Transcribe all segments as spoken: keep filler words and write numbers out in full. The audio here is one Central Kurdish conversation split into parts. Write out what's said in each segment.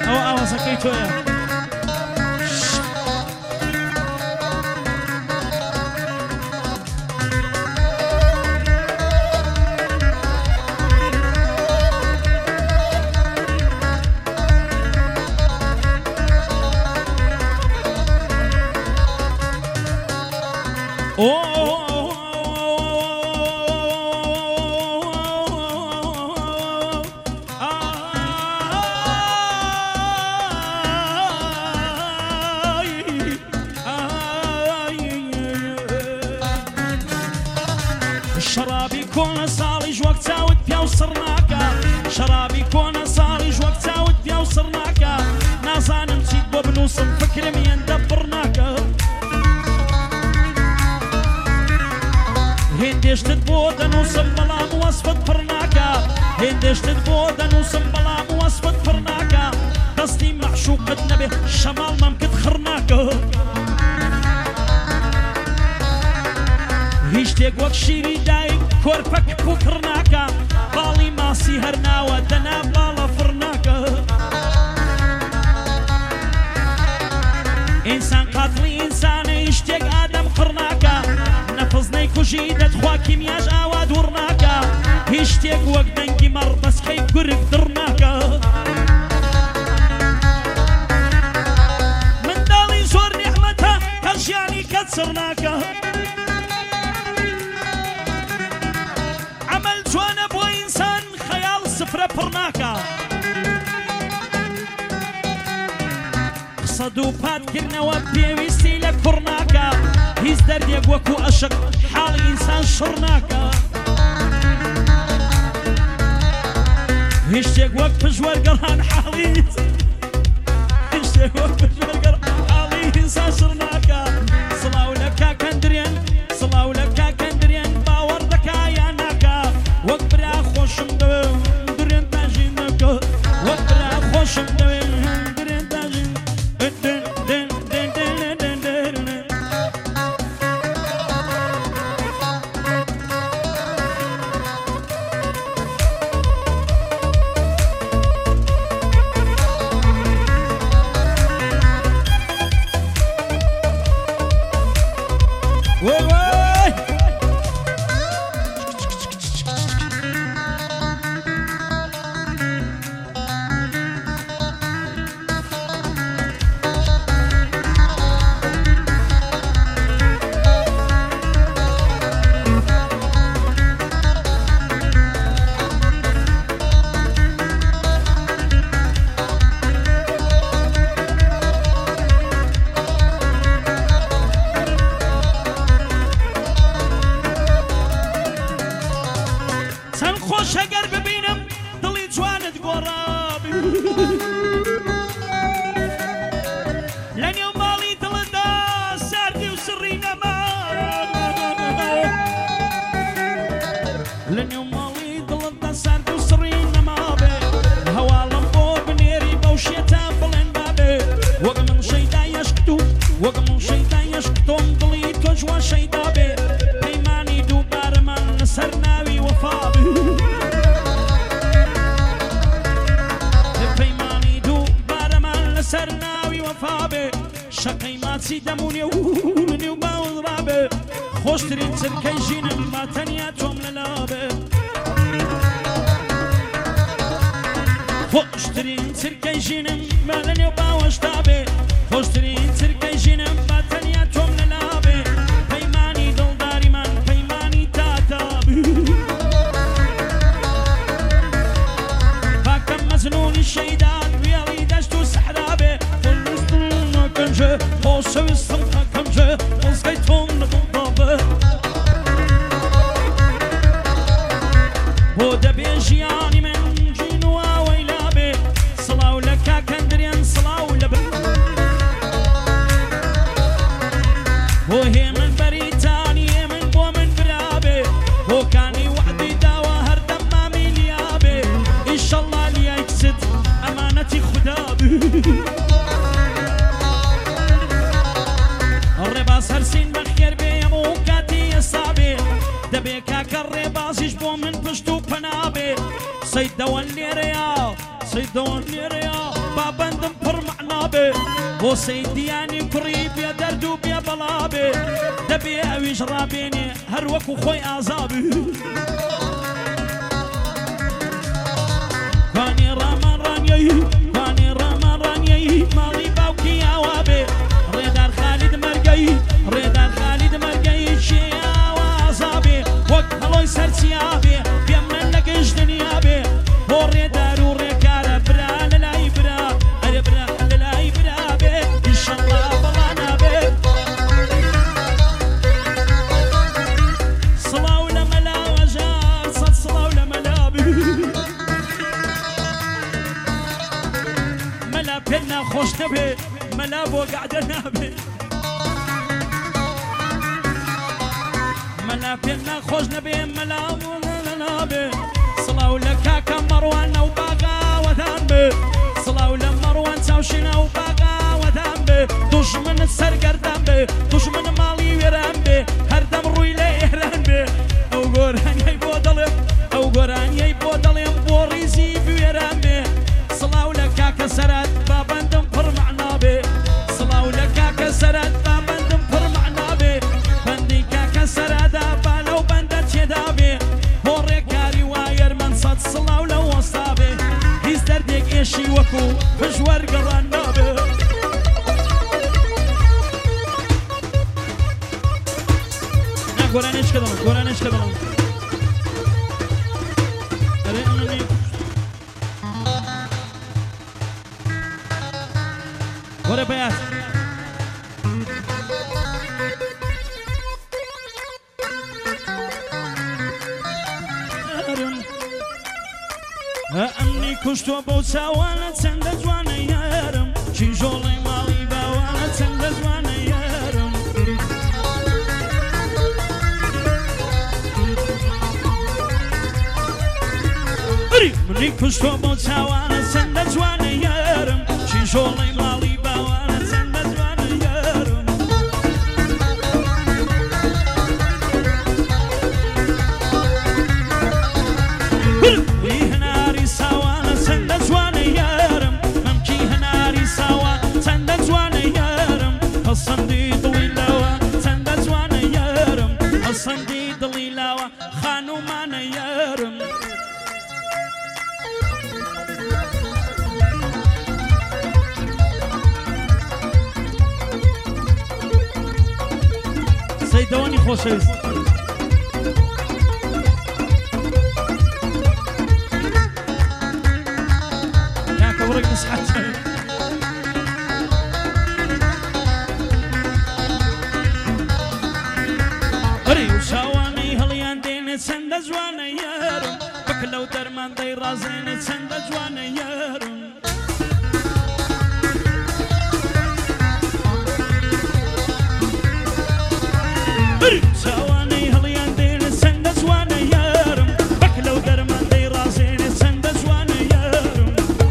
ئەو ئاوازەکەی تۆیە. شرابي كون صالج وقت ساود بيا وصرناكا شرابي كون صالج وقت ساود بيا وصرناكا نازان نسيت بنوصل فكر مين دبرناكا هندش تدبود نوصل بلا موصفة فرناكا هندش تدبود نوصل بلا موصفة فرناكا قصدي معشوقة نبي شمال ممكن خرناكا هیچ وەک شیری دایک کۆرپەک پوکڕ ناکە باڵی ماسی هەرناوە دەنا باڵە فڕ ناکە ئینسان قاتڵی ئینسانە هیچ شتێک ئادەم قڕ ناکە نەفز نەیکوژی دەتخوا کیمیاش ئاوا دوور ناکە هیچ شتێک وەک دەنگی مەڕ بەسکەی گورگ دڕ ناکە منداڵی زۆر نیحمەتە کە ژیانی کەت سڕ ناکە جوانە بۆ ئینسان خەیاڵ سفرە پڕ ناکە قسە دوو پاتکردنەوە پێویستی لە کوڕ ناکە هیچ دەردێک وەکو ئەشق حاڵی ئینسان شڕ ناکە هیچ شتێک وەک پژوەرگەڕان حاڵی هیچ شتێک وەک پژوەرگەڕان حاڵی ئینسان شڕ ناکە سڵاو لە کاکەندرێن سڵاو لە کاکەندرێن باوەڕ دەکا یان ناکە وەک برا خۆشم دەوێ درێن تاژین نەکە وەک برا خۆشم دەوێ درێن تاژین چەند خۆش ئەگەر ببینم دڵی جوانت گۆڕابی لە نێو ماڵی دڵدا ساردی و سڕی نەما لە نێو ماڵی دڵدا ساردی و سڕی نەمابێ هەواڵم بۆ بنێری بەو شێتە بڵێن بابێ وەک من شەیدای عەشق و وەک من شەیدای عەشق تۆم دڵی تۆ جوان شەیدا بێ پەیمانی دووبارەمان لەسەر ناوی وەفا سەر ناوی وەفا بێ شەقەی ماچی دەمونێ و منی و باوەڕا بێ خۆشترین چرکەی ژینم با تەنیا تۆم لەلا بێ خۆشترین چرکەی ژینم با لە نێو باوەشتا بێ خۆشترین چرکەی ژینم با تەنیا تۆم لەلا بێ پەیمانی دڵداریمان پەیمانی تاتا باکەم مەزنونی شەیدان وێڵی دەشت و سەحرا بۆ شەویستم ئەکەمژێ وەزگەی تۆم لەگەڵدا بێ بۆ دەبێ ژیانی من ژین و ئاوەیلا بێ سڵاو لە کاکەندرێن سڵاو لە بن بۆ هێمن بەریتانی هێمن بۆ من برا بێ بۆکانی وعدی داوە هەردەم مامی لیا بێ ئینشەڵڵا لیای کست ئەمانەتی خودا بێ ڕێباز هەرسین بەخێر بێ هەموو کاتی ئێستا بێ دەبێ کاکە ڕێبازیش بۆ من پشت و پەنا بێ سەید دەوەن لێرەیە سەید دەوەن لێرەیە بابندم پر معنا بێ بۆ سەیدیانی کوڕی بێ دەرد و بێ بەڵا بێ دەبێ ئەویش ڕابێنێ هەر وەکو خۆی ئازابێ کوانی ڕامان ڕانیەی کوانی ڕامان ڕانیەی ماڵی باوکی ئاوا بێ ڕێدار خالید مەرگەی ڕێدار خالید مەرگەی چێ ئاوازا بێ وەک هەڵۆی سەرچیا بێ پێم من لە گەشت دنیا بێ بۆ ڕێدار و ڕێکارە برا لەلای برا ئەرێ برا لەلای برا بێ ئینشەڵڵا بەڵا نابێ سڵاو لە مەلاوە ژار سەد سڵاو لە مەلا بێ مەلا پێ ناخۆش نەبێ مەلا بۆ گەعدە نابێ مەلا پێ ناخۆش نەبێ مەلا بۆ نابێ سڵاو لە کاکە مەڕوان ئەو باغاوەدان بێ سڵاو لە مەڕوان چاوشینە ئەو باغاوەدان بێ دوژمنت سەرگەردان بێ دوژمن ماڵی وێران بێ هەردەم ڕووی لە ئێران بێ ئەو گۆرانیەی بۆ دەڵێم ئەو گۆرانیەی بۆ دەڵێم بۆ ڕیزی بوێران بێ سڵاو لە کاکە سەرات بابەندم پڕ مەعنا بێ سڵاو لە کاکە سەرات بابەندم پڕ مەعنا بێ بەندی کاکە سەرادا با لەو بەندە تێدا بێ بۆ ڕێکاری وایەر من سەد سڵاو لە وەستا بێ هیچ دەردێک ئێشی وەکو پژوەر گەڕان نابێ نا گۆرانێشکە دەڵم گۆرانێشکە دەڵم ئەرێ ئەمەنی وەرە بەیات ئەمنی کوشتۆ بەو چاوانە چەندە جوانە یارم کیژۆڵی ماڵی باوانە چەندە جوانە یارم منی کوشتۆ بەو چاوانە چەندە جوانە یارم کیژۆڵی ماڵی باوانە چەندە جوانە یارم وی هەناری ساوانە چەندە جوانە یارم مەمکی هەناری ساوان چەندە جوانە یارم هەسەندی دڵی لاوە چەندە جوانە یارم هەسەندی دڵی لاوە خانومانە یارم سەیدەوانی خۆشەویست کاکە وڕێک نسحەت ئەری و چاوانەی هەڵیان دێنێ چەندە جوانە یارم بەک لەو دەرمان دەی ڕازێنێ چەندە جوانە یارم چاوانەی هەڵیان دێنێ چەندە جوانە یارم بەک لەو دەرمان دەی ڕازێنێ چەندە جوانە یارم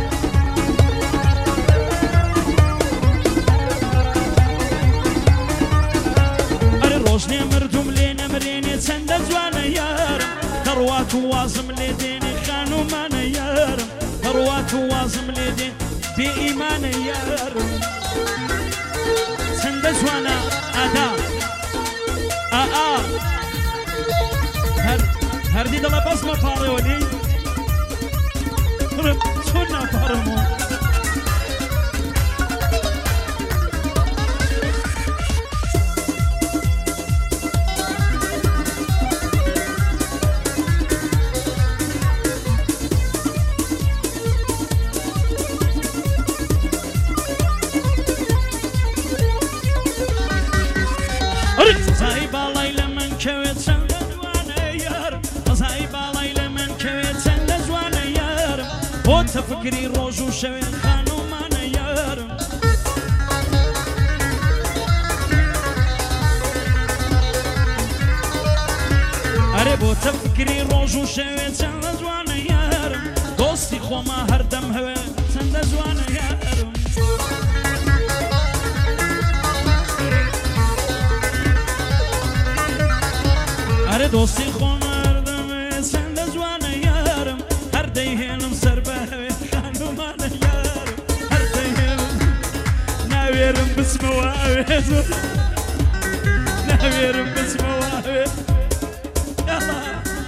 ئەرێ ڕۆژنێ مردوم لێ نەمرێنێ چەندە جوانە یارم کەڕوات و وازم لێ دێنێ خانومانە یارم کەڕوات و وازم لێ دێن بێ ئیمانە یارم چەندە جوانە ئادا ئا هەردی دەڵە بەسمە پاڕێوەلی چۆن ناپاڕمەوە زای باڵای لە من کەوێت چەندە جوانە یارم زای باڵای لە من کەوێت چەندە جوانە یارم بۆ تەفکری ڕۆژ و شەوێن خانومانە یارم ئەرێ بۆ تەفکری ڕۆژ و شەوێت چەندە جوانە یارم دۆستی خۆما هەردەم هەوێ چەندە جوانە یارم ئەرێ دۆستی خۆما هەردەمێ چەندە جوانە یارم هەردەی هێنم سەر بە هەوێ خانومانە یارم هەر ناويرم بسمه واوي ناويرم بسمه واوي يلا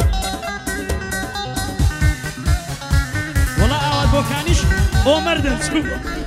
والله أعواد بوكانيش أو مردن شوف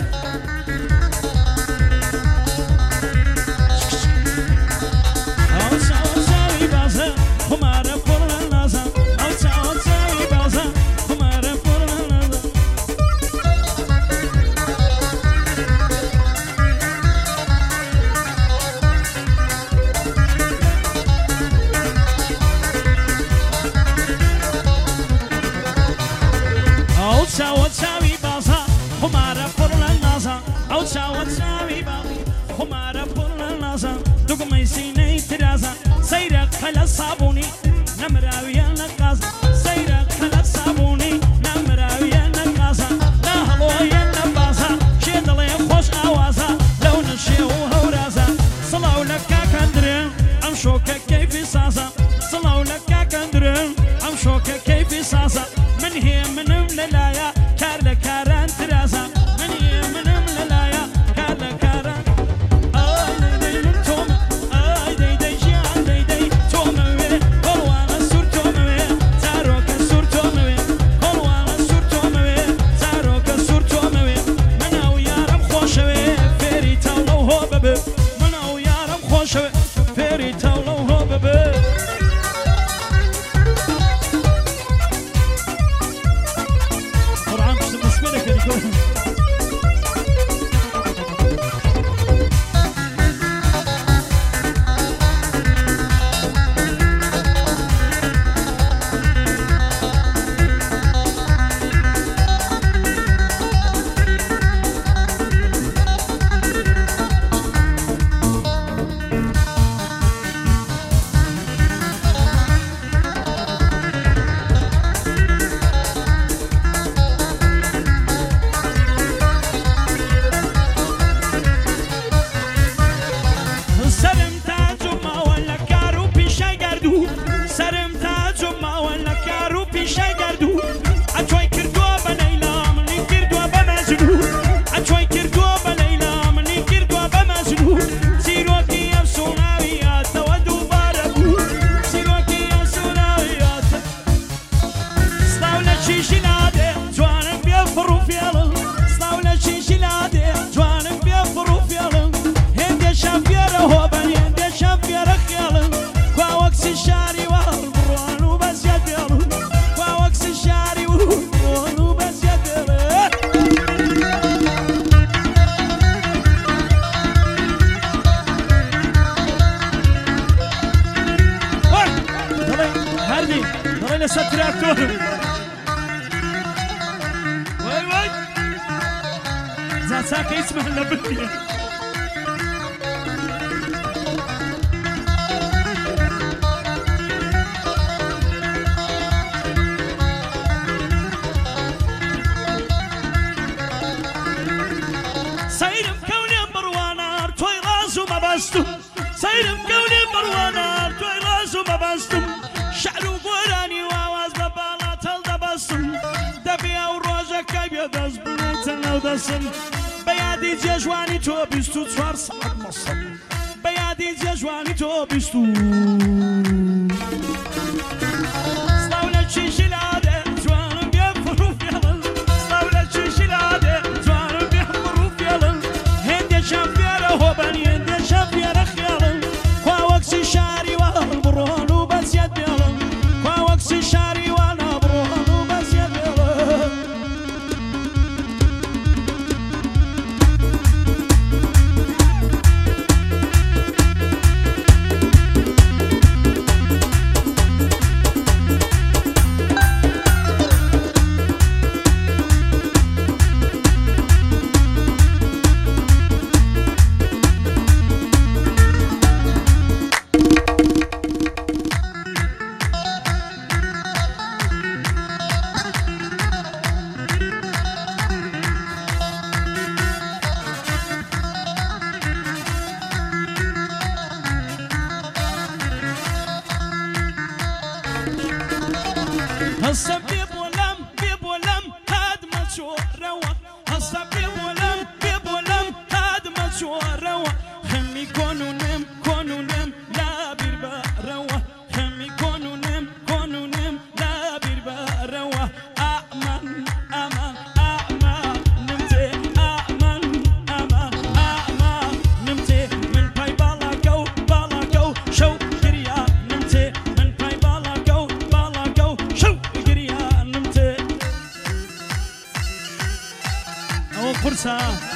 على الصابوني نمراوي النقاص سيرك على الصابوني نمراوي النقاص لا هلوي النباصة شيد لي خوش أوازة لو نشيوها ورازة صلاو لك كندرين أمشوك كيف صاصة صلاو لك كندرين أمشوك كيف صاصة من هي من مللايا كار لكاران ترازة من هي من مللايا كار لكاران زاساك اسمه لبني سيرم كوني مروانار توي راسو ما بستم سيرم كوني مروانار توي راسو ما بستم شعرو قراني واواز ببالا تل دبستم دبيا وروجا كايبيا داز بليتنا ودسم بيادي جواني تو بيستو تشوار ساعت مصر بيادي جواني تو بيستو سلاولا تشيشي لادي جوانم بيفرو فيلن سلاولا تشيشي لادي جوانم بيفرو فيلن هندي شافيرا هوباني هندي شافيرا خيالن خواوكسي شاري والبرون وبس يديلن خواوكسي شاري والبرون وبس يديلن هسا بيبولم بيبولم هاد ما تشوف روح هسا بيبولم بيبولم هاد ما تشوف ئەوە قورسە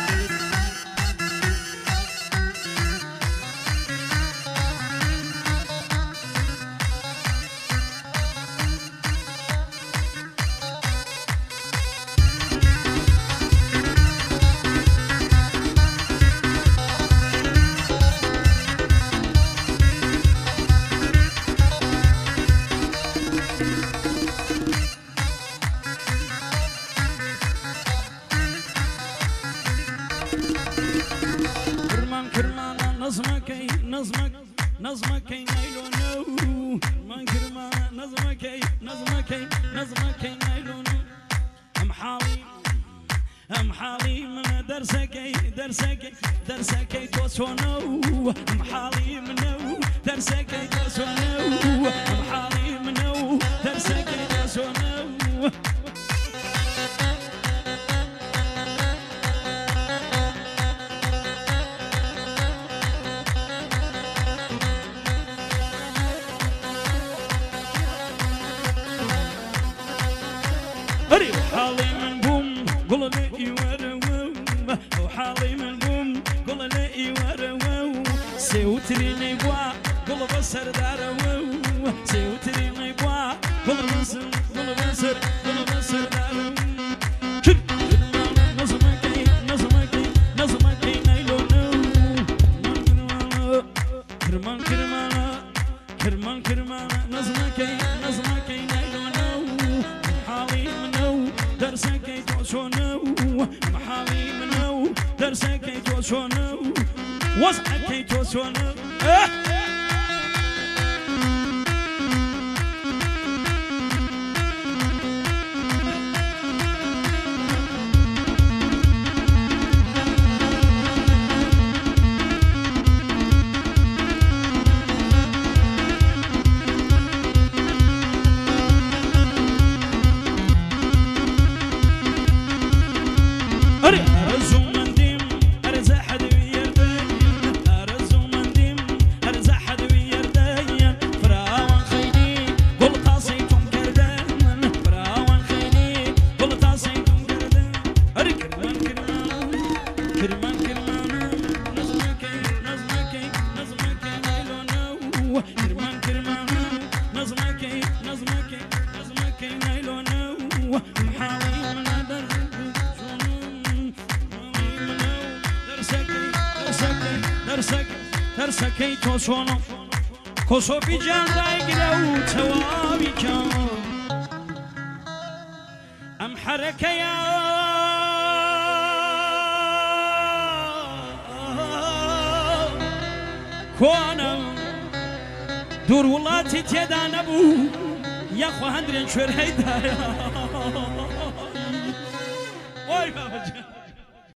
نظمكي نظمك نظمكي نايلونو من كرما نظمكي نظمكي نظمكي نايلونو ام حالي ام حالي من درسكي درسكي درسكي توسونو ام حالي منو درسكي توسونو ام حالي منو درسكي توسونو وحالي من بوم قول لي ورو وحالي من بوم قول لي ورو سيوتريني بوا قول بسر دارو سيوتريني بوا قول بسر قول بسر قول بسر دارو نظمكي نظمكي نظمكي نايلونو كرمان كرمان كرمان كرمان نظمكي نظمكي نايلونو حالي منو درسكي توسونو محامي منو درسكي توسونو وزعكي توسونو اه أرزو منديم أرزا حد ويردين أرزو منديم أرزا حد ويردين فراوان خيلي قول طاسيتم كردان فراوان خيلي قول طاسيتم كردان أري كرمان كرمان كرمان كرمان نظمكي نظمكي نظمكي نايلونو كرمان كرمان نظمكي نظمكي نظمكي نايلونو محاوي من هذا درسك درسكي توسونو كوسو في جان رايقلو توابي كان ام حركة يا كوانا دور ولاتي تيدا نبو يا خو هندرين شور هيدا